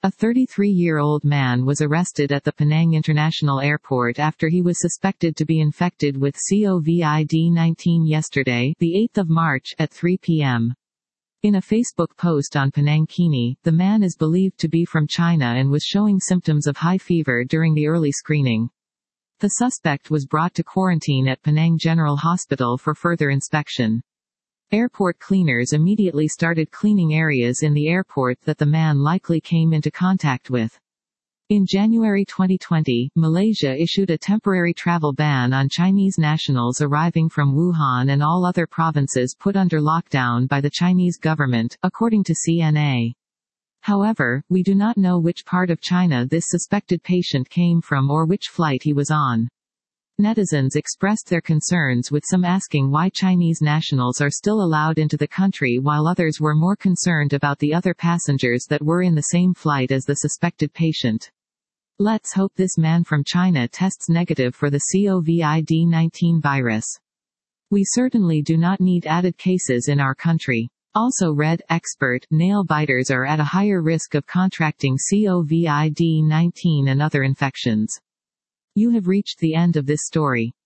A 33-year-old man was arrested at the Penang International Airport after he was suspected to be infected with COVID-19 yesterday, the 8th of March, at 3 p.m. In a Facebook post on Penang Kini, the man is believed to be from China and was showing symptoms of high fever during the early screening. The suspect was brought to quarantine at Penang General Hospital for further inspection. Airport cleaners immediately started cleaning areas in the airport that the man likely came into contact with. In January 2020, Malaysia issued a temporary travel ban on Chinese nationals arriving from Wuhan and all other provinces put under lockdown by the Chinese government, according to CNA. However, we do not know which part of China this suspected patient came from or which flight he was on. Netizens expressed their concerns, with some asking why Chinese nationals are still allowed into the country while others were more concerned about the other passengers that were in the same flight as the suspected patient. Let's hope this man from China tests negative for the COVID-19 virus. We certainly do not need added cases in our country. Also read, expert, nail biters are at a higher risk of contracting COVID-19 and other infections. You have reached the end of this story.